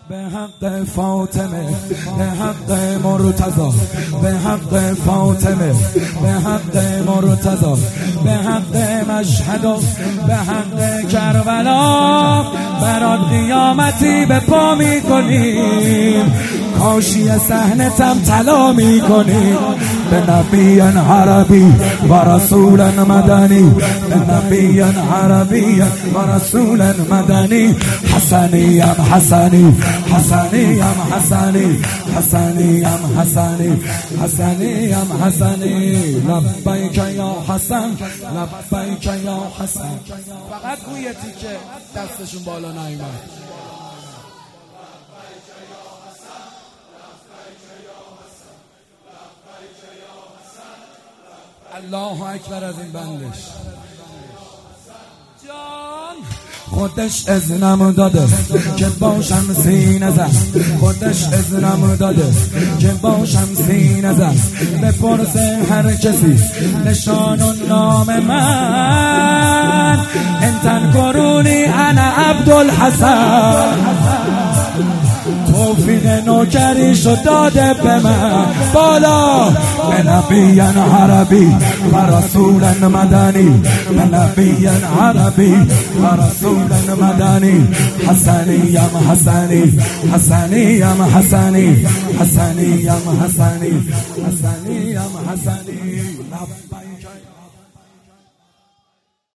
به حق فاطمه، به حق مرتضی، به حق فاطمه، به حق مرتضی، به حق مشهد و به حق کربلا برات قیامتی به پا میکنیم، کاشی صحنتم طلا میکنیم. به نبی عربی و رسول مدنی، به نبی عربی و رسول مدنی. حسنیم حسنی، حسنیم حسنی، حسنیم حسنی، حسنیم حسنی. لبیک یا حسن، لبیک یا حسن. فقط گویتی که دستشون بالا نیامد. الله اکبر از این بندش. جان خودش اذنم داده که باشم سینه زد، خودش اذنم داده که باشم سینه زد. بپرسه هر کسی نشان و نام من، انتن قرونی انا عبدالحسن. توفیق نوکریشو داده به من بالا. به نبی عربی و رسول مدنی، به نبی عربی و رسول مدنی. حسنیم حسنی، حسنیم حسنی، حسنیم حسنی، حسنیم حسنی.